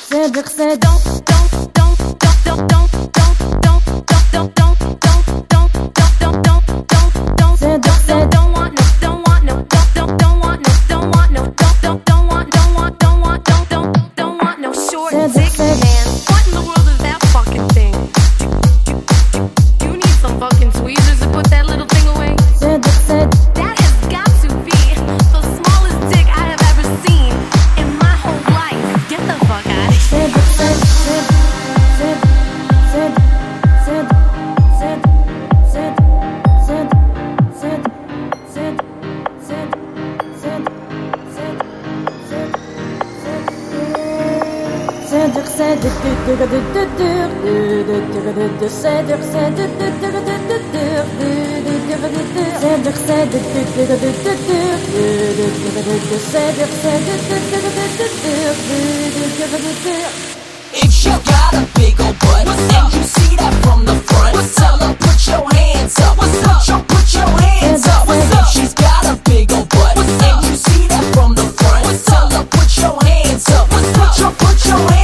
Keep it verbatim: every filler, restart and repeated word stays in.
Cedric said don't, don't, don't, don't, don't, don't, don't, don't, don't, don't, don't, don't, don't, don't, don't, don't. Cedric said don't want no, don't want no, don't, don't, don't want no, don't want no, don't, don't, don't want, don't want, don't want, don't, don't, don't want no short dick man. What in the world is that fucking thing? Do you need some fucking tweezers to put that little thing away? Cedric said that has got to be the smallest dick I have ever seen in my whole life. Get the fuck out of here. Cedric said, said, said, said, said, said, said, said, said, said, said, said, said, said, said. Cedric said, Cedric said, Cedric said, If you got a big ol' butt and you see that from the front, tell her put your hands up. Put your, put your hands up. If she's got a big ol' butt and you see that from the front, tell her put your hands up. Put your, put your hands up.